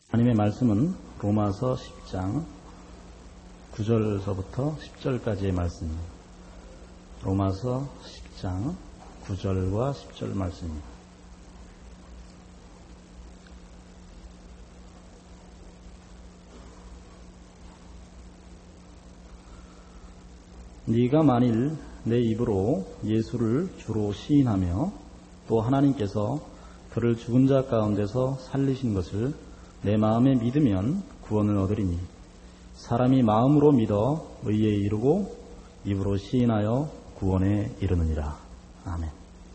하나님의 말씀은 로마서 10장 9절서부터 10절까지의 말씀입니다. 로마서 10장 9절과 10절 말씀입니다. 네가 만일 내 입으로 예수를 주로 시인하며 또 하나님께서 그를 죽은 자 가운데서 살리신 것을 내 마음에 믿으면 구원을 얻으리니 사람이 마음으로 믿어 의에 이르고 입으로 시인하여 구원에 이르느니라. 아멘.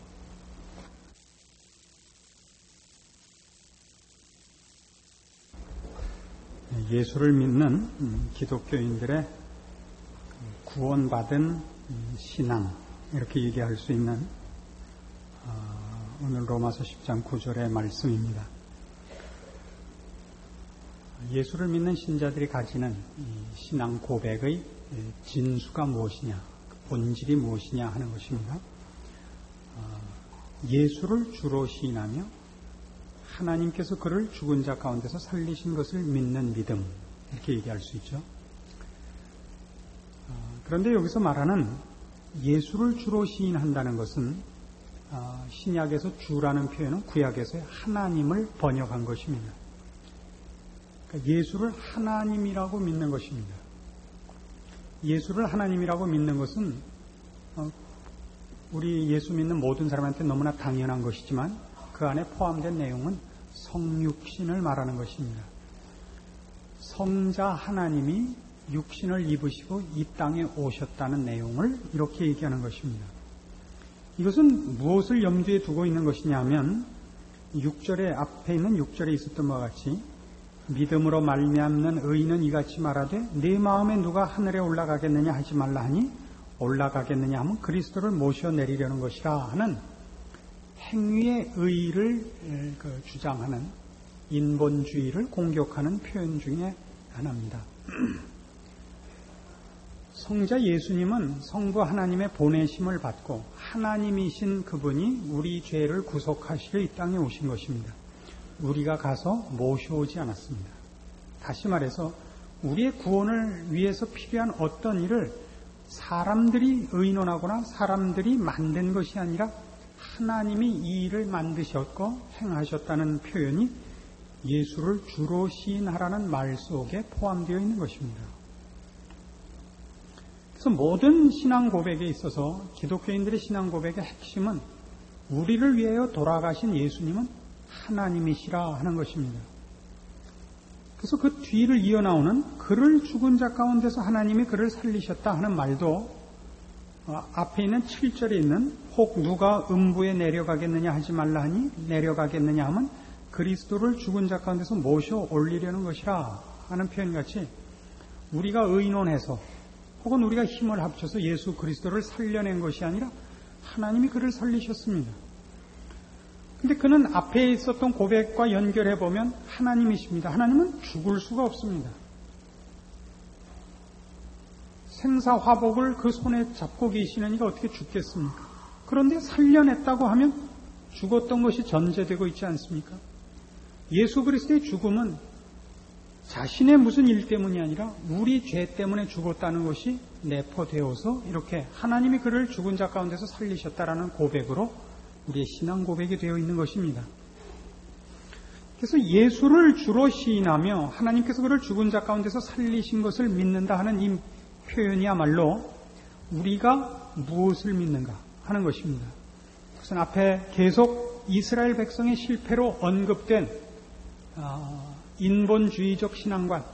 예수를 믿는 기독교인들의 구원받은 신앙, 이렇게 얘기할 수 있는 오늘 로마서 10장 9절의 말씀입니다. 예수를 믿는 신자들이 가지는 신앙 고백의 진수가 무엇이냐, 본질이 무엇이냐 하는 것입니다. 예수를 주로 시인하며 하나님께서 그를 죽은 자 가운데서 살리신 것을 믿는 믿음, 이렇게 얘기할 수 있죠. 그런데 여기서 말하는 예수를 주로 시인한다는 것은 신약에서 주라는 표현은 구약에서의 하나님을 번역한 것입니다. 그러니까 예수를 하나님이라고 믿는 것입니다. 예수를 하나님이라고 믿는 것은 우리 예수 믿는 모든 사람한테 너무나 당연한 것이지만 그 안에 포함된 내용은 성육신을 말하는 것입니다. 성자 하나님이 육신을 입으시고 이 땅에 오셨다는 내용을 이렇게 얘기하는 것입니다. 이것은 무엇을 염두에 두고 있는 것이냐면 6절에 앞에 있는 6절에 있었던 바와 같이 믿음으로 말미암는 의인은 이같이 말하되 네 마음에 누가 하늘에 올라가겠느냐 하지 말라 하니 올라가겠느냐 하면 그리스도를 모셔내리려는 것이라 하는 행위의 의의를 주장하는 인본주의를 공격하는 표현 중에 하나입니다. 성자 예수님은 성부 하나님의 보내심을 받고 하나님이신 그분이 우리 죄를 구속하시려 이 땅에 오신 것입니다. 우리가 가서 모셔오지 않았습니다. 다시 말해서 우리의 구원을 위해서 필요한 어떤 일을 사람들이 의논하거나 사람들이 만든 것이 아니라 하나님이 이 일을 만드셨고 행하셨다는 표현이 예수를 주로 시인하라는 말 속에 포함되어 있는 것입니다. 그래서 모든 신앙 고백에 있어서 기독교인들의 신앙 고백의 핵심은 우리를 위하여 돌아가신 예수님은 하나님이시라 하는 것입니다. 그래서 그 뒤를 이어나오는 그를 죽은 자 가운데서 하나님이 그를 살리셨다 하는 말도 앞에 있는 7절에 있는 혹 누가 음부에 내려가겠느냐 하지 말라 하니 내려가겠느냐 하면 그리스도를 죽은 자 가운데서 모셔 올리려는 것이라 하는 표현같이 우리가 의논해서 혹은 우리가 힘을 합쳐서 예수 그리스도를 살려낸 것이 아니라 하나님이 그를 살리셨습니다. 근데 그는 앞에 있었던 고백과 연결해 보면 하나님이십니다. 하나님은 죽을 수가 없습니다. 생사화복을 그 손에 잡고 계시느니가 어떻게 죽겠습니까? 그런데 살려냈다고 하면 죽었던 것이 전제되고 있지 않습니까? 예수 그리스도의 죽음은 자신의 무슨 일 때문이 아니라 우리 죄 때문에 죽었다는 것이 내포되어서 이렇게 하나님이 그를 죽은 자 가운데서 살리셨다라는 고백으로 우리의 신앙 고백이 되어 있는 것입니다. 그래서 예수를 주로 시인하며 하나님께서 그를 죽은 자 가운데서 살리신 것을 믿는다 하는 이 표현이야말로 우리가 무엇을 믿는가 하는 것입니다. 그것은 앞에 계속 이스라엘 백성의 실패로 언급된 인본주의적 신앙관,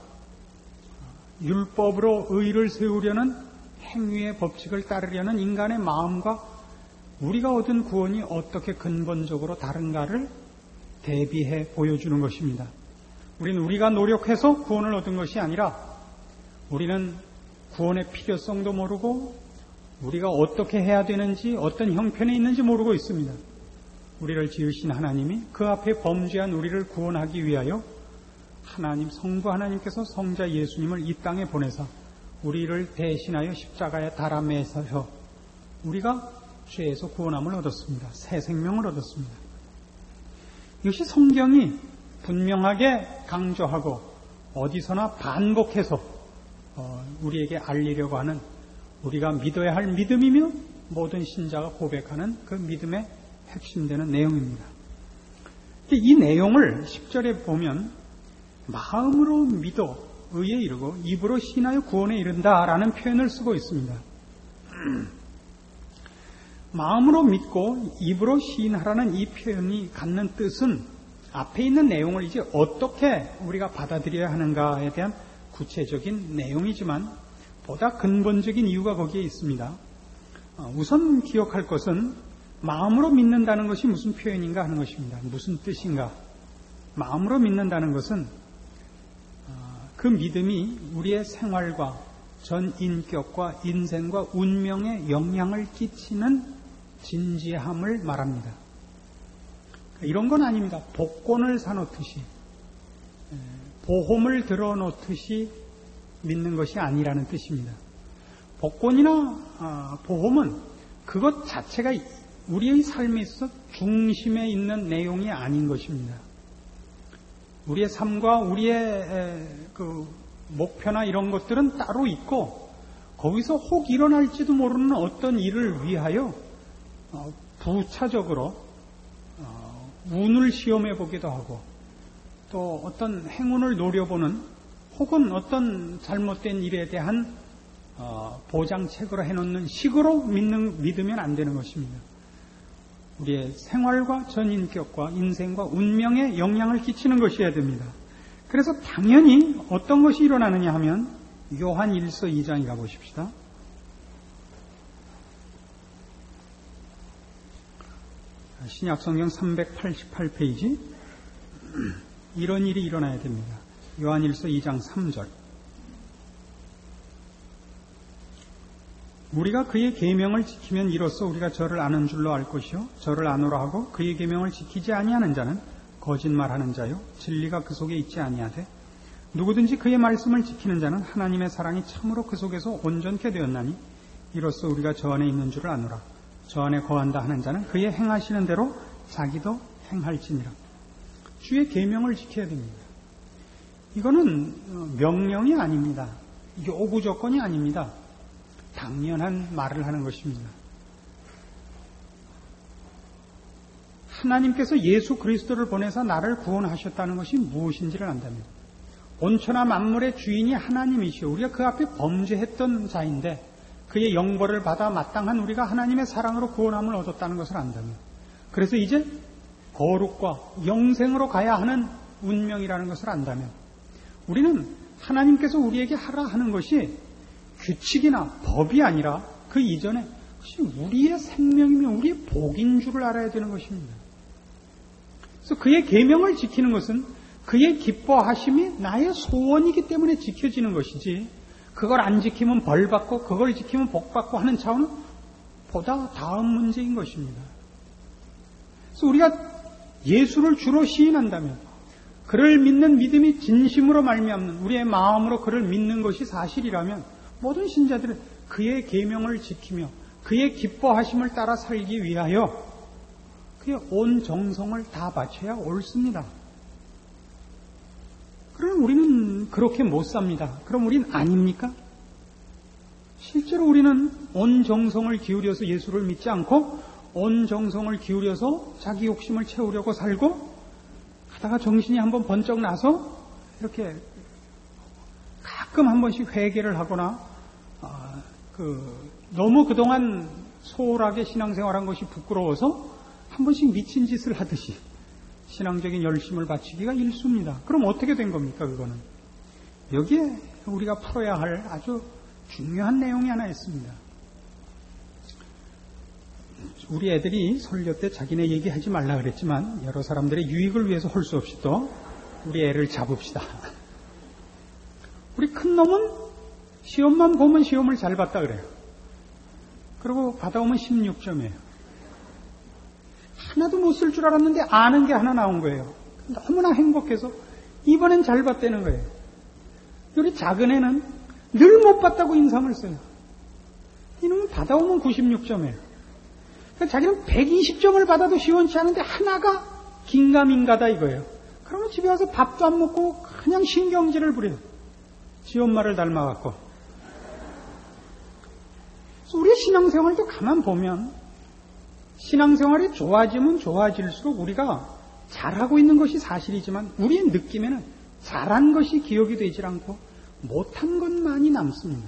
율법으로 의를 세우려는 행위의 법칙을 따르려는 인간의 마음과 우리가 얻은 구원이 어떻게 근본적으로 다른가를 대비해 보여주는 것입니다. 우리는 우리가 노력해서 구원을 얻은 것이 아니라 우리는 구원의 필요성도 모르고 우리가 어떻게 해야 되는지 어떤 형편에 있는지 모르고 있습니다. 우리를 지으신 하나님이 그 앞에 범죄한 우리를 구원하기 위하여 하나님, 성부 하나님께서 성자 예수님을 이 땅에 보내사 우리를 대신하여 십자가에 달아 매사서 우리가 죄에서 구원함을 얻었습니다. 새 생명을 얻었습니다. 이것이 성경이 분명하게 강조하고 어디서나 반복해서 우리에게 알리려고 하는, 우리가 믿어야 할 믿음이며 모든 신자가 고백하는 그 믿음의 핵심되는 내용입니다. 이 내용을 10절에 보면 마음으로 믿어 의에 이르고 입으로 시인하여 구원에 이른다라는 표현을 쓰고 있습니다. 마음으로 믿고 입으로 시인하라는 이 표현이 갖는 뜻은 앞에 있는 내용을 이제 어떻게 우리가 받아들여야 하는가에 대한 구체적인 내용이지만 보다 근본적인 이유가 거기에 있습니다. 우선 기억할 것은 마음으로 믿는다는 것이 무슨 표현인가 하는 것입니다. 무슨 뜻인가? 마음으로 믿는다는 것은 그 믿음이 우리의 생활과 전 인격과 인생과 운명에 영향을 끼치는 진지함을 말합니다. 이런 건 아닙니다. 복권을 사놓듯이, 보험을 들어놓듯이 믿는 것이 아니라는 뜻입니다. 복권이나 보험은 그것 자체가 우리의 삶에 있어서 중심에 있는 내용이 아닌 것입니다. 우리의 삶과 우리의 그 목표나 이런 것들은 따로 있고, 거기서 혹 일어날지도 모르는 어떤 일을 위하여 부차적으로 운을 시험해 보기도 하고, 또 어떤 행운을 노려보는, 혹은 어떤 잘못된 일에 대한 보장책으로 해놓는 식으로 믿으면 안 되는 것입니다. 우리의 생활과 전인격과 인생과 운명에 영향을 끼치는 것이어야 됩니다. 그래서 당연히 어떤 것이 일어나느냐 하면 요한 1서 2장에 가보십시다. 신약성경 388페이지. 이런 일이 일어나야 됩니다. 요한 1서 2장 3절. 우리가 그의 계명을 지키면 이로써 우리가 저를 아는 줄로 알 것이요 저를 아노라 하고 그의 계명을 지키지 아니하는 자는 거짓말하는 자요 진리가 그 속에 있지 아니하되 누구든지 그의 말씀을 지키는 자는 하나님의 사랑이 참으로 그 속에서 온전케 되었나니 이로써 우리가 저 안에 있는 줄을 아노라. 저 안에 거한다 하는 자는 그의 행하시는 대로 자기도 행할지니라. 주의 계명을 지켜야 됩니다. 이거는 명령이 아닙니다. 요구 조건이 아닙니다. 당연한 말을 하는 것입니다. 하나님께서 예수 그리스도를 보내서 나를 구원하셨다는 것이 무엇인지를 안다면, 온천하 만물의 주인이 하나님이시오. 우리가 그 앞에 범죄했던 자인데 그의 영벌을 받아 마땅한 우리가 하나님의 사랑으로 구원함을 얻었다는 것을 안다면, 그래서 이제 거룩과 영생으로 가야 하는 운명이라는 것을 안다면, 우리는 하나님께서 우리에게 하라 하는 것이 규칙이나 법이 아니라 그 이전에 그것이 우리의 생명이며 우리의 복인 줄을 알아야 되는 것입니다. 그래서 그의 계명을 지키는 것은 그의 기뻐하심이 나의 소원이기 때문에 지켜지는 것이지, 그걸 안 지키면 벌받고 그걸 지키면 복받고 하는 차원은 보다 다음 문제인 것입니다. 그래서 우리가 예수를 주로 시인한다면, 그를 믿는 믿음이 진심으로 말미암는 우리의 마음으로 그를 믿는 것이 사실이라면, 모든 신자들은 그의 계명을 지키며 그의 기뻐하심을 따라 살기 위하여 그의 온 정성을 다 바쳐야 옳습니다. 그럼 우리는 그렇게 못 삽니다. 그럼 우리는 아닙니까? 실제로 우리는 온 정성을 기울여서 예수를 믿지 않고 온 정성을 기울여서 자기 욕심을 채우려고 살고, 하다가 정신이 한번 번쩍 나서 이렇게 가끔 한 번씩 회개를 하거나 너무 그동안 소홀하게 신앙생활한 것이 부끄러워서 한 번씩 미친 짓을 하듯이 신앙적인 열심을 바치기가 일쑤입니다. 그럼 어떻게 된 겁니까? 그거는 여기에 우리가 풀어야 할 아주 중요한 내용이 하나 있습니다. 우리 애들이 설교 때 자기네 얘기하지 말라 그랬지만 여러 사람들의 유익을 위해서 할 수 없이 또 우리 애를 잡읍시다. 우리 큰 놈은 시험만 보면 시험을 잘 봤다 그래요. 그리고 받아오면 16점이에요. 하나도 못 쓸 줄 알았는데 아는 게 하나 나온 거예요. 너무나 행복해서 이번엔 잘 봤다는 거예요. 우리 작은 애는 늘 못 봤다고 인상을 써요. 이놈은 받아오면 96점이에요. 그러니까 자기는 120점을 받아도 시원치 않은데 하나가 긴가민가다 이거예요. 그러면 집에 와서 밥도 안 먹고 그냥 신경질을 부려요. 지 엄마를 닮아갖고. 그래서 우리의 신앙생활도 가만 보면 신앙생활이 좋아지면 좋아질수록 우리가 잘하고 있는 것이 사실이지만 우리의 느낌에는 잘한 것이 기억이 되질 않고 못한 것만이 남습니다.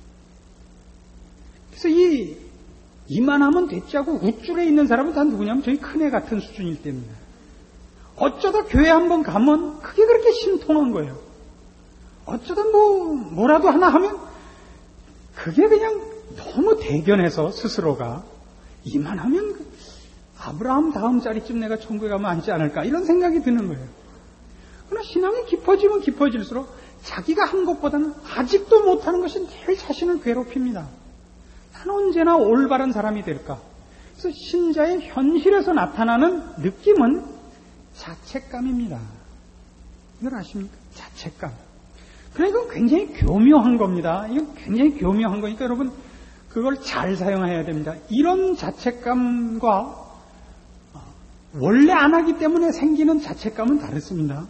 그래서 이만하면 됐지 하고 우쭐에 있는 사람은 다 누구냐면 저희 큰애 같은 수준일 때입니다. 어쩌다 교회 한번 가면 그게 그렇게 신통한 거예요. 어쩌다 뭐라도 하나 하면 그게 그냥 너무 대견해서 스스로가 이만하면 아브라함 다음 자리쯤 내가 천국에 가면 앉지 않을까 이런 생각이 드는 거예요. 그러나 신앙이 깊어지면 깊어질수록 자기가 한 것보다는 아직도 못하는 것이 늘 자신을 괴롭힙니다. 나는 언제나 올바른 사람이 될까? 그래서 신자의 현실에서 나타나는 느낌은 자책감입니다. 이걸 아십니까? 자책감. 그러니까 굉장히 교묘한 겁니다. 이건 굉장히 교묘한 거니까 여러분 그걸 잘 사용해야 됩니다. 이런 자책감과 원래 안 하기 때문에 생기는 자책감은 다릅니다.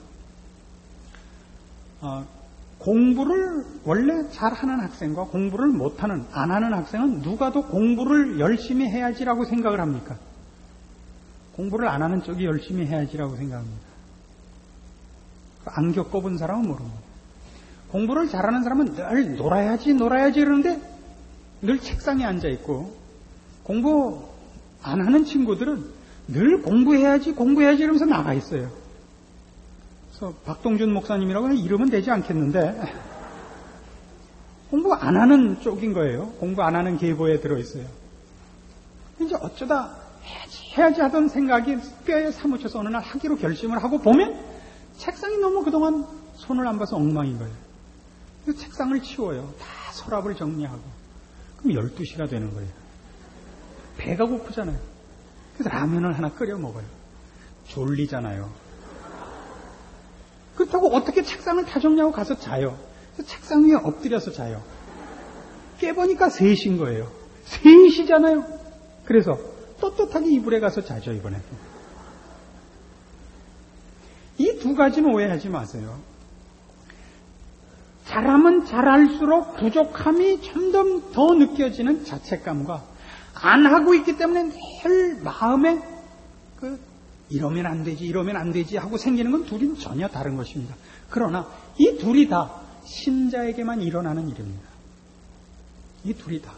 공부를 원래 잘하는 학생과 공부를 못하는, 안 하는 학생은 누가 더 공부를 열심히 해야지라고 생각을 합니까? 공부를 안 하는 쪽이 열심히 해야지라고 생각합니다. 안 겪어본 사람은 모릅니다. 공부를 잘하는 사람은 늘 놀아야지 이러는데 늘 책상에 앉아있고, 공부 안 하는 친구들은 늘 공부해야지 이러면서 나가 있어요. 그래서 박동준 목사님이라고 이름은 되지 않겠는데 공부 안 하는 쪽인 거예요. 공부 안 하는 계보에 들어있어요. 이제 어쩌다 해야지 하던 생각이 뼈에 사무쳐서 어느 날 하기로 결심을 하고 보면 책상이 너무 그동안 손을 안 봐서 엉망인 거예요. 그래서 책상을 치워요. 다 서랍을 정리하고. 그럼 12시가 되는 거예요. 배가 고프잖아요. 그래서 라면을 하나 끓여 먹어요. 졸리잖아요. 그렇다고 어떻게 책상을 다 정리하고 가서 자요. 그래서 책상 위에 엎드려서 자요. 깨보니까 3시인 거예요. 3시잖아요. 그래서 떳떳하게 이불에 가서 자죠, 이번에. 이 두 가지는 오해하지 마세요. 잘하면 잘할수록 부족함이 점점 더 느껴지는 자책감과 안 하고 있기 때문에 늘 마음에 이러면 안 되지 하고 생기는 건 둘이 전혀 다른 것입니다. 그러나 이 둘이 다 신자에게만 일어나는 일입니다. 이 둘이 다.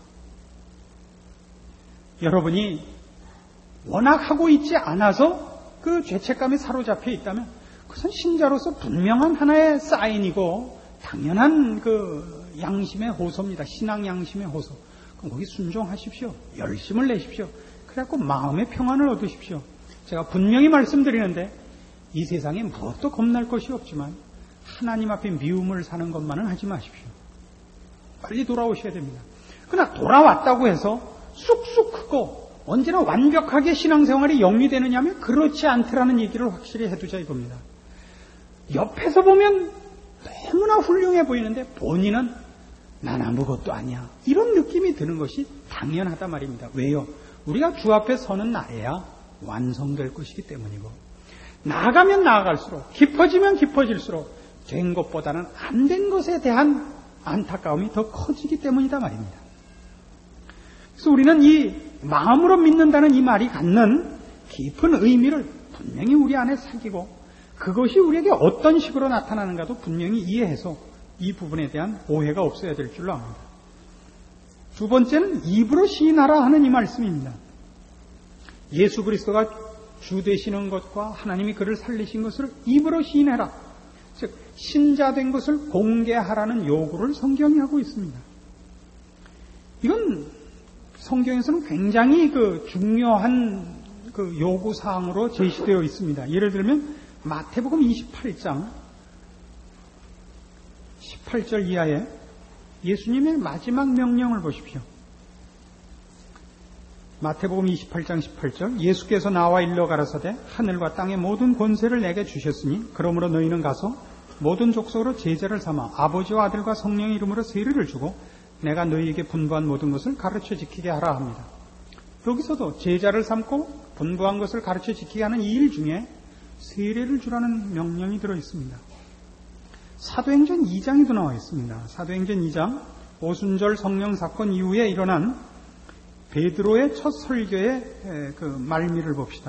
여러분이 워낙 하고 있지 않아서 그 죄책감에 사로잡혀 있다면 그것은 신자로서 분명한 하나의 사인이고 당연한 그 양심의 호소입니다. 신앙 양심의 호소. 그럼 거기 순종하십시오. 열심을 내십시오. 그래갖고 마음의 평안을 얻으십시오. 제가 분명히 말씀드리는데 이 세상에 무엇도 겁날 것이 없지만 하나님 앞에 미움을 사는 것만은 하지 마십시오. 빨리 돌아오셔야 됩니다. 그러나 돌아왔다고 해서 쑥쑥 크고 언제나 완벽하게 신앙생활이 영위되느냐 하면 그렇지 않더라는 얘기를 확실히 해두자 이겁니다. 옆에서 보면 너무나 훌륭해 보이는데 본인은 난 아무것도 아니야. 이런 느낌이 드는 것이 당연하단 말입니다. 왜요? 우리가 주 앞에 서는 날에야 완성될 것이기 때문이고 나아가면 나아갈수록 깊어지면 깊어질수록 된 것보다는 안 된 것에 대한 안타까움이 더 커지기 때문이다 말입니다. 그래서 우리는 이 마음으로 믿는다는 이 말이 갖는 깊은 의미를 분명히 우리 안에 새기고 그것이 우리에게 어떤 식으로 나타나는가도 분명히 이해해서 이 부분에 대한 오해가 없어야 될 줄로 압니다. 두 번째는 입으로 시인하라 하는 이 말씀입니다. 예수 그리스도가 주 되시는 것과 하나님이 그를 살리신 것을 입으로 시인해라. 즉 신자된 것을 공개하라는 요구를 성경이 하고 있습니다. 이건 성경에서는 굉장히 중요한 요구사항으로 제시되어 있습니다. 예를 들면 마태복음 28장 18절 이하에 예수님의 마지막 명령을 보십시오. 마태복음 28장 18절 예수께서 나와 일러 가라사대 하늘과 땅의 모든 권세를 내게 주셨으니 그러므로 너희는 가서 모든 족속으로 제자를 삼아 아버지와 아들과 성령의 이름으로 세례를 주고 내가 너희에게 분부한 모든 것을 가르쳐 지키게 하라 합니다. 여기서도 제자를 삼고 분부한 것을 가르쳐 지키게 하는 이 일 중에 세례를 주라는 명령이 들어 있습니다. 사도행전 2장에도 나와 있습니다. 사도행전 2장 오순절 성령 사건 이후에 일어난 베드로의 첫 설교의 그 말미를 봅시다.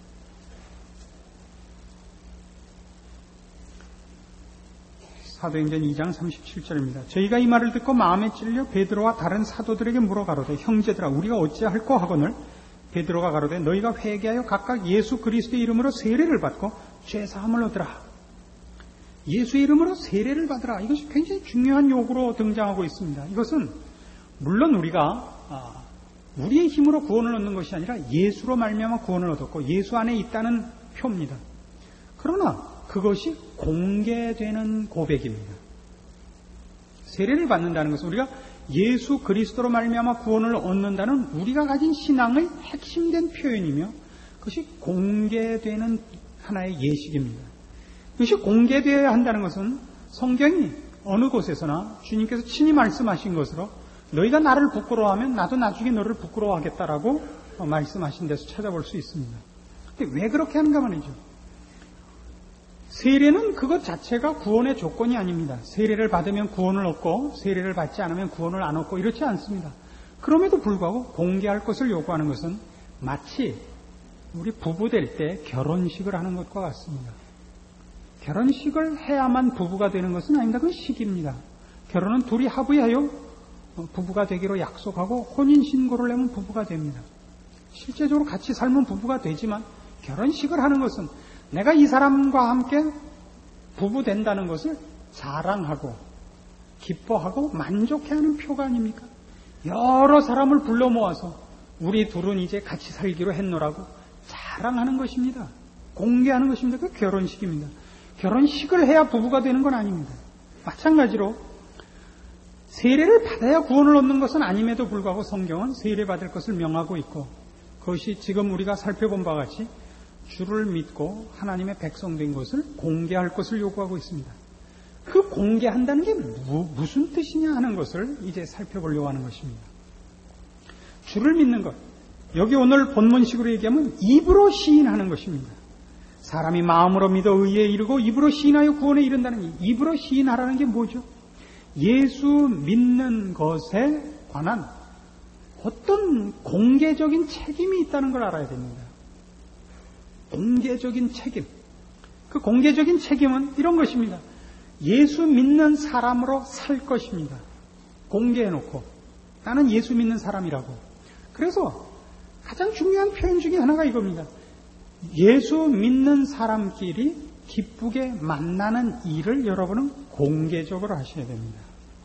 사도행전 2장 37절입니다. 저희가 이 말을 듣고 마음에 찔려 베드로와 다른 사도들에게 물어가로되 형제들아 우리가 어찌할꼬 하거늘 베드로가 가로되 너희가 회개하여 각각 예수 그리스도의 이름으로 세례를 받고 죄사함을 얻으라. 예수의 이름으로 세례를 받으라. 이것이 굉장히 중요한 요구로 등장하고 있습니다. 이것은 물론 우리가 우리의 힘으로 구원을 얻는 것이 아니라 예수로 말미암아 구원을 얻었고 예수 안에 있다는 표입니다. 그러나 그것이 공개되는 고백입니다. 세례를 받는다는 것은 우리가 예수 그리스도로 말미암아 구원을 얻는다는 우리가 가진 신앙의 핵심된 표현이며 그것이 공개되는 하나의 예식입니다. 이것이 공개되어야 한다는 것은 성경이 어느 곳에서나 주님께서 친히 말씀하신 것으로 너희가 나를 부끄러워하면 나도 나중에 너를 부끄러워하겠다라고 말씀하신 데서 찾아볼 수 있습니다. 근데 왜 그렇게 하는가 말이죠. 세례는 그것 자체가 구원의 조건이 아닙니다. 세례를 받으면 구원을 얻고 세례를 받지 않으면 구원을 안 얻고 이렇지 않습니다. 그럼에도 불구하고 공개할 것을 요구하는 것은 마치 우리 부부 될 때 결혼식을 하는 것과 같습니다. 결혼식을 해야만 부부가 되는 것은 아닙니다. 그건 식입니다. 결혼은 둘이 합의하여 부부가 되기로 약속하고 혼인신고를 내면 부부가 됩니다. 실제적으로 같이 살면 부부가 되지만 결혼식을 하는 것은 내가 이 사람과 함께 부부 된다는 것을 자랑하고 기뻐하고 만족해하는 표가 아닙니까? 여러 사람을 불러 모아서 우리 둘은 이제 같이 살기로 했노라고 자랑하는 것입니다. 공개하는 것입니다. 그 결혼식입니다. 결혼식을 해야 부부가 되는 건 아닙니다. 마찬가지로 세례를 받아야 구원을 얻는 것은 아님에도 불구하고 성경은 세례 받을 것을 명하고 있고 그것이 지금 우리가 살펴본 바와 같이 주를 믿고 하나님의 백성 된 것을 공개할 것을 요구하고 있습니다. 그 공개한다는 게 무슨 뜻이냐 하는 것을 이제 살펴보려고 하는 것입니다. 주를 믿는 것, 여기 오늘 본문식으로 얘기하면 입으로 시인하는 것입니다. 사람이 마음으로 믿어 의에 이르고 입으로 시인하여 구원에 이른다는 입으로 시인하라는 게 뭐죠? 예수 믿는 것에 관한 어떤 공개적인 책임이 있다는 걸 알아야 됩니다. 공개적인 책임. 그 공개적인 책임은 이런 것입니다. 예수 믿는 사람으로 살 것입니다. 공개해놓고 나는 예수 믿는 사람이라고. 그래서 가장 중요한 표현 중에 하나가 이겁니다. 예수 믿는 사람끼리 기쁘게 만나는 일을 여러분은 공개적으로 하셔야 됩니다.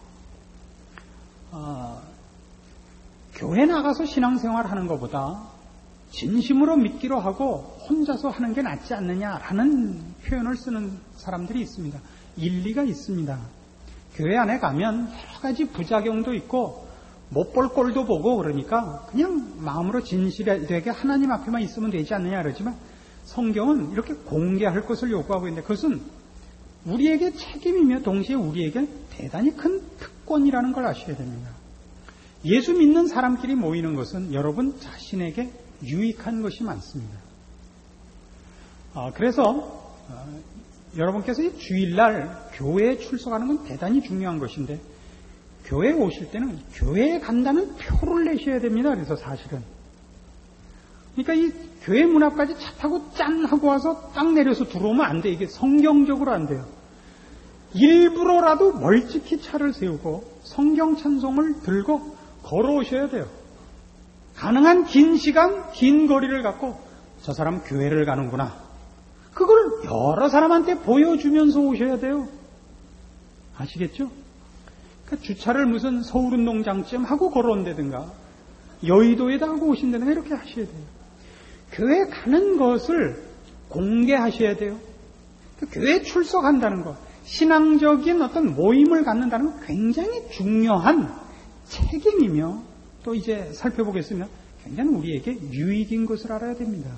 교회 나가서 신앙생활 하는 것보다 진심으로 믿기로 하고 혼자서 하는 게 낫지 않느냐라는 표현을 쓰는 사람들이 있습니다. 일리가 있습니다. 교회 안에 가면 여러 가지 부작용도 있고 못 볼 꼴도 보고 그러니까 그냥 마음으로 진실되게 하나님 앞에만 있으면 되지 않느냐 그러지만 성경은 이렇게 공개할 것을 요구하고 있는데 그것은 우리에게 책임이며 동시에 우리에게 대단히 큰 특권이라는 걸 아셔야 됩니다. 예수 믿는 사람끼리 모이는 것은 여러분 자신에게 유익한 것이 많습니다. 그래서 여러분께서 이 주일날 교회에 출석하는 건 대단히 중요한 것인데 교회에 오실 때는 교회에 간다는 표를 내셔야 됩니다. 그래서 사실은 그러니까 이 교회 문 앞까지 차 타고 짠 하고 와서 딱 내려서 들어오면 안 돼. 이게 성경적으로 안 돼요. 일부러라도 멀찍이 차를 세우고 성경 찬송을 들고 걸어오셔야 돼요. 가능한 긴 시간, 긴 거리를 갖고 저 사람 교회를 가는구나. 그걸 여러 사람한테 보여주면서 오셔야 돼요. 아시겠죠? 그러니까 주차를 무슨 서울운동장쯤 하고 걸어온다든가 여의도에다 하고 오신다든가 이렇게 하셔야 돼요. 교회 가는 것을 공개하셔야 돼요. 교회에 출석한다는 것, 신앙적인 어떤 모임을 갖는다는 건 굉장히 중요한 책임이며 또 이제 살펴보겠습니다. 굉장히 우리에게 유익인 것을 알아야 됩니다.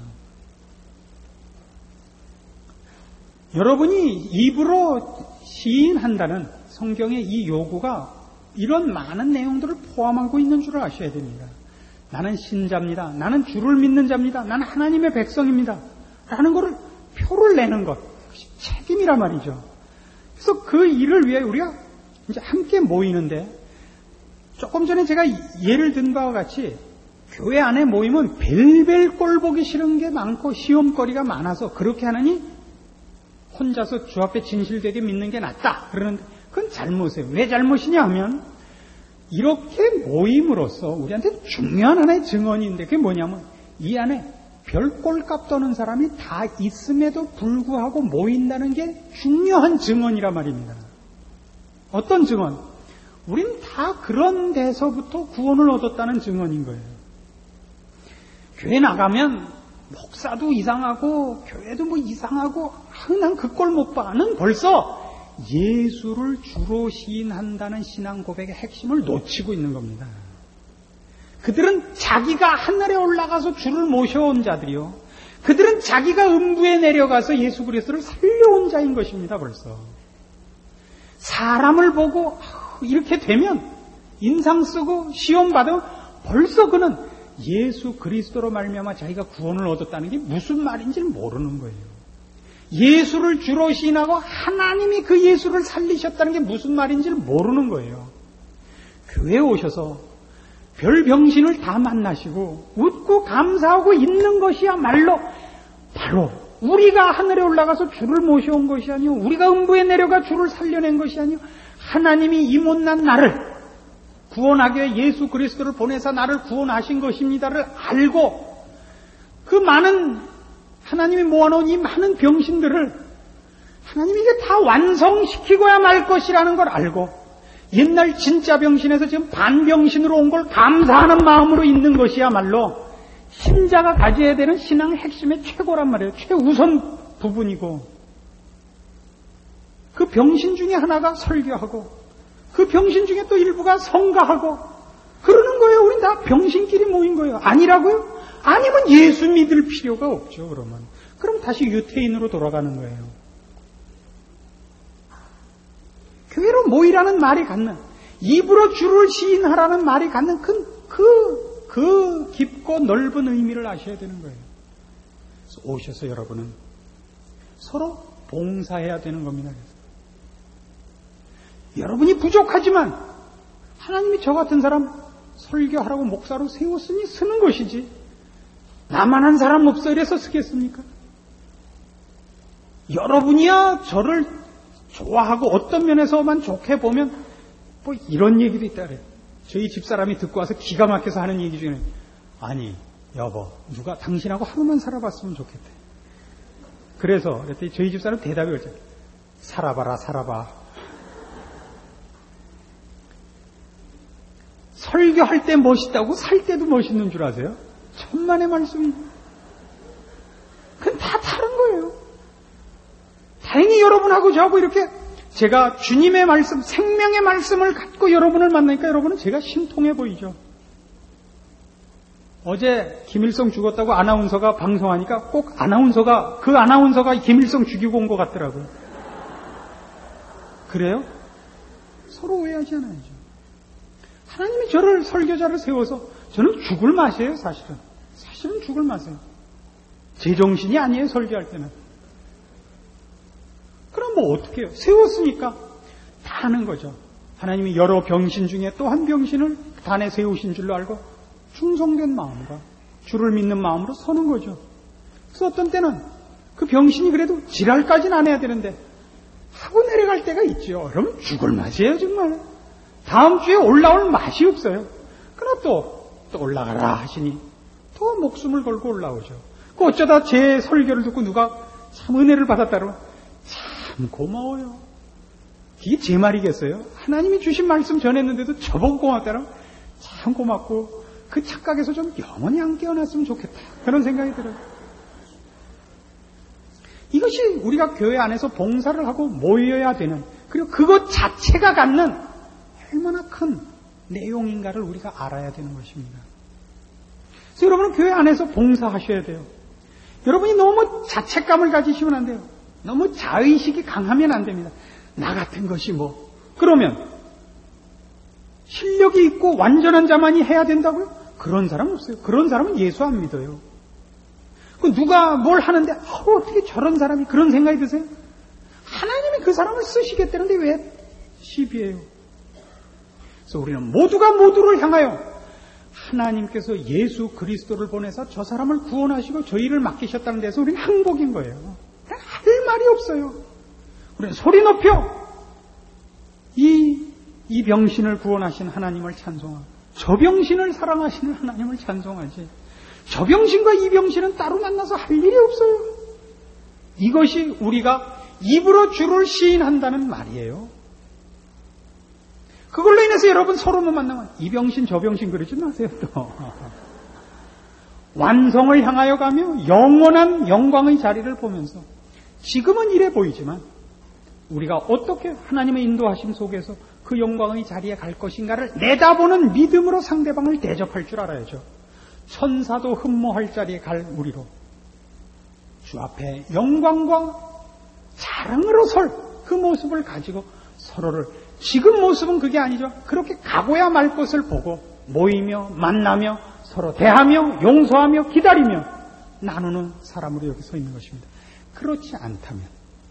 여러분이 입으로 시인한다는 성경의 이 요구가 이런 많은 내용들을 포함하고 있는 줄을 아셔야 됩니다. 나는 신자입니다. 나는 주를 믿는 자입니다. 나는 하나님의 백성입니다. 라는 것을 표를 내는 것, 그것이 책임이란 말이죠. 그래서 그 일을 위해 우리가 이제 함께 모이는데, 조금 전에 제가 예를 든 바와 같이 교회 안에 모이면 벨벨 꼴 보기 싫은 게 많고 시험거리가 많아서 그렇게 하느니 혼자서 주 앞에 진실되게 믿는 게 낫다 그러는데, 그건 잘못이에요. 왜 잘못이냐 하면, 이렇게 모임으로써 우리한테 중요한 하나의 증언인데, 그게 뭐냐면 이 안에 별꼴값 떠는 사람이 다 있음에도 불구하고 모인다는 게 중요한 증언이란 말입니다. 어떤 증언? 우린 다 그런 데서부터 구원을 얻었다는 증언인 거예요. 교회 나가면 목사도 이상하고 교회도 뭐 이상하고 난 그 꼴 못 봐는 벌써 예수를 주로 시인한다는 신앙 고백의 핵심을 놓치고 있는 겁니다. 그들은 자기가 하늘에 올라가서 주를 모셔온 자들이요, 그들은 자기가 음부에 내려가서 예수 그리스도를 살려온 자인 것입니다. 벌써 사람을 보고 이렇게 되면, 인상 쓰고 시험 받으면 벌써 그는 예수 그리스도로 말미암아 자기가 구원을 얻었다는 게 무슨 말인지 모르는 거예요. 예수를 주로 시인하고 하나님이 그 예수를 살리셨다는 게 무슨 말인지 모르는 거예요. 교회에 오셔서 별 병신을 다 만나시고 웃고 감사하고 있는 것이야말로 바로 우리가 하늘에 올라가서 주를 모셔온 것이 아니요, 우리가 음부에 내려가 주를 살려낸 것이 아니요, 하나님이 이 못난 나를 구원하기 위해 예수 그리스도를 보내사 나를 구원하신 것입니다를 알고, 그 많은 하나님이 모아놓은 이 많은 병신들을 하나님이 이제 다 완성시키고야 말 것이라는 걸 알고, 옛날 진짜 병신에서 지금 반병신으로 온 걸 감사하는 마음으로 있는 것이야말로 신자가 가져야 되는 신앙의 핵심의 최고란 말이에요. 최우선 부분이고, 그 병신 중에 하나가 설교하고, 그 병신 중에 또 일부가 성가하고 그러는 거예요. 우린 다 병신끼리 모인 거예요. 아니라고요? 아니면 예수 믿을 필요가 없죠. 그럼 다시 유태인으로 돌아가는 거예요. 교회로 모이라는 말이 갖는, 입으로 주를 시인하라는 말이 갖는 그 깊고 넓은 의미를 아셔야 되는 거예요. 그래서 오셔서 여러분은 서로 봉사해야 되는 겁니다. 여러분이 부족하지만 하나님이 저 같은 사람 설교하라고 목사로 세웠으니 쓰는 것이지, 나만한 사람 없어 이래서 쓰겠습니까? 여러분이야 저를 좋아하고 어떤 면에서만 좋게 보면 뭐 이런 얘기도 있다 그래요. 저희 집사람이 듣고 와서 기가 막혀서 하는 얘기 중에, 아니 여보, 누가 당신하고 하루만 살아봤으면 좋겠대. 그래서 그랬더니 저희 집사람 대답이 그랬죠. 살아봐라 살아봐. 설교할 때 멋있다고 살 때도 멋있는 줄 아세요? 천만의 말씀이. 그건 다 다른 거예요. 다행히 여러분하고 저하고 이렇게 제가 주님의 말씀, 생명의 말씀을 갖고 여러분을 만나니까 여러분은 제가 신통해 보이죠. 어제 김일성 죽었다고 아나운서가 방송하니까 꼭 그 아나운서가 김일성 죽이고 온 것 같더라고요. 그래요? 서로 오해하지 않아야죠. 하나님이 저를 설교자를 세워서 저는 죽을 맛이에요. 사실은 죽을 맛이에요. 제정신이 아니에요. 설교할 때는. 그럼 뭐 어떻게 해요? 세웠으니까 다 하는 거죠. 하나님이 여러 병신 중에 또 한 병신을 단에 세우신 줄로 알고 충성된 마음과 주를 믿는 마음으로 서는 거죠. 그래서 어떤 때는 그 병신이 그래도 지랄까지는 안 해야 되는데 하고 내려갈 때가 있죠. 그러면 죽을 맛이에요. 정말. 다음 주에 올라올 맛이 없어요. 그러나 또 올라가라 하시니 또 목숨을 걸고 올라오죠. 그 어쩌다 제 설교를 듣고 누가 참 은혜를 받았다고, 참 고마워요. 이게 제 말이겠어요? 하나님이 주신 말씀 전했는데도 저보고 고맙다라고, 참 고맙고 그 착각에서 좀 영원히 안 깨어났으면 좋겠다, 그런 생각이 들어요. 이것이 우리가 교회 안에서 봉사를 하고 모여야 되는, 그리고 그것 자체가 갖는 얼마나 큰 내용인가를 우리가 알아야 되는 것입니다. 그래서 여러분은 교회 안에서 봉사하셔야 돼요. 여러분이 너무 자책감을 가지시면 안 돼요. 너무 자의식이 강하면 안 됩니다. 나 같은 것이 뭐. 그러면 실력이 있고 완전한 자만이 해야 된다고요? 그런 사람은 없어요. 그런 사람은 예수 안 믿어요. 누가 뭘 하는데 어떻게 저런 사람이 그런 생각이 드세요? 하나님이 그 사람을 쓰시겠다는데 왜 시비해요? 그래서 우리는 모두가 모두를 향하여 하나님께서 예수 그리스도를 보내서 저 사람을 구원하시고 저희를 맡기셨다는 데서 우리는 항복인 거예요. 할 말이 없어요. 우리는 소리 높여 이 병신을 구원하신 하나님을 찬송하고 저 병신을 사랑하시는 하나님을 찬송하지. 저 병신과 이 병신은 따로 만나서 할 일이 없어요. 이것이 우리가 입으로 주를 시인한다는 말이에요. 그걸로 인해서 여러분 서로만 만나면 이 병신 저 병신 그러지 마세요. 또 완성을 향하여 가며 영원한 영광의 자리를 보면서 지금은 이래 보이지만 우리가 어떻게 하나님의 인도하심 속에서 그 영광의 자리에 갈 것인가를 내다보는 믿음으로 상대방을 대접할 줄 알아야죠. 천사도 흠모할 자리에 갈 우리로 주 앞에 영광과 자랑으로 설 그 모습을 가지고 서로를 지금 모습은 그게 아니죠. 그렇게 가고야 말 것을 보고 모이며 만나며 서로 대하며 용서하며 기다리며 나누는 사람으로 여기 서 있는 것입니다. 그렇지 않다면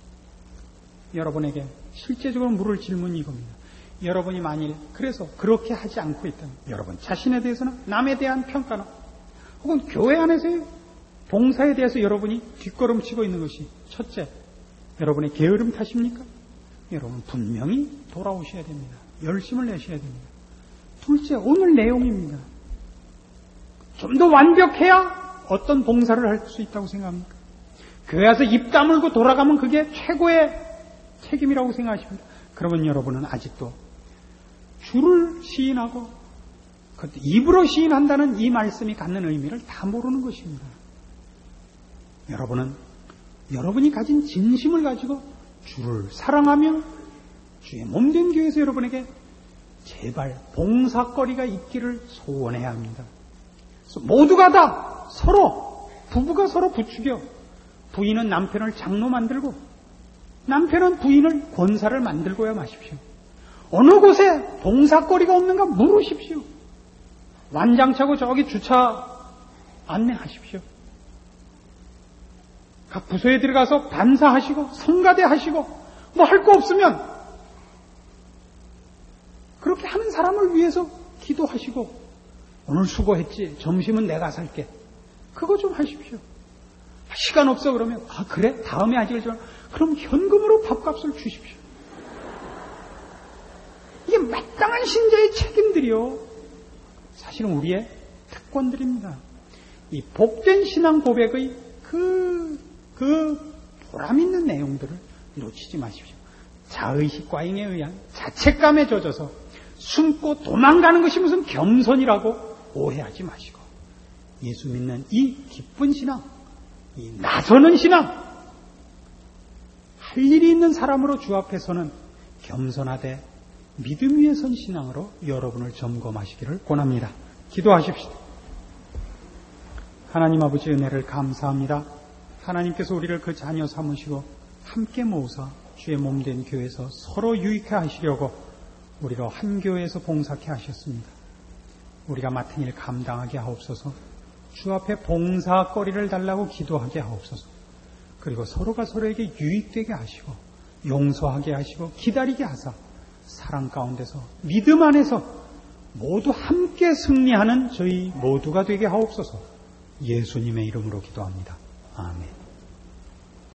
여러분에게 실제적으로 물을 질문이 이겁니다. 여러분이 만일 그래서 그렇게 하지 않고 있다면 여러분 자신에 대해서는 남에 대한 평가나 혹은 교회 안에서의 봉사에 대해서 여러분이 뒷걸음치고 있는 것이 첫째, 여러분의 게으름 탓입니까? 여러분 분명히 돌아오셔야 됩니다. 열심을 내셔야 됩니다. 둘째, 오늘 내용입니다. 좀 더 완벽해야 어떤 봉사를 할 수 있다고 생각합니까? 교회 와서 입 다물고 돌아가면 그게 최고의 책임이라고 생각하십니다. 그러면 여러분은 아직도 주를 시인하고 입으로 시인한다는 이 말씀이 갖는 의미를 다 모르는 것입니다. 여러분은 여러분이 가진 진심을 가지고 주를 사랑하며 주의 몸된 교회에서 여러분에게 제발 봉사거리가 있기를 소원해야 합니다. 모두가 다 서로 부부가 서로 부추겨 부인은 남편을 장로 만들고 남편은 부인을 권사를 만들고야 마십시오. 어느 곳에 봉사거리가 없는가 물으십시오. 완장차고 저기 주차 안내하십시오. 각 부서에 들어가서 반사하시고 성가대 하시고 뭐 할 거 없으면 그렇게 하는 사람을 위해서 기도하시고 오늘 수고했지 점심은 내가 살게 그거 좀 하십시오. 시간 없어 그러면 그래 다음에 하지 그럼 현금으로 밥값을 주십시오. 이게 마땅한 신자의 책임들이요. 사실은 우리의 특권들입니다. 이 복된 신앙 고백의 그 보람 있는 내용들을 놓치지 마십시오. 자의식 과잉에 의한 자책감에 젖어서 숨고 도망가는 것이 무슨 겸손이라고 오해하지 마시고 예수 믿는 이 기쁜 신앙, 이 나서는 신앙, 할 일이 있는 사람으로 주 앞에서는 겸손하되 믿음 위에 선 신앙으로 여러분을 점검하시기를 권합니다. 기도하십시오. 하나님 아버지 은혜를 감사합니다. 하나님께서 우리를 그 자녀 삼으시고 함께 모으사 주의 몸된 교회에서 서로 유익해 하시려고 우리로 한 교회에서 봉사케 하셨습니다. 우리가 맡은 일 감당하게 하옵소서. 주 앞에 봉사거리를 달라고 기도하게 하옵소서. 그리고 서로가 서로에게 유익되게 하시고 용서하게 하시고 기다리게 하사 사랑 가운데서 믿음 안에서 모두 함께 승리하는 저희 모두가 되게 하옵소서. 예수님의 이름으로 기도합니다. 아멘.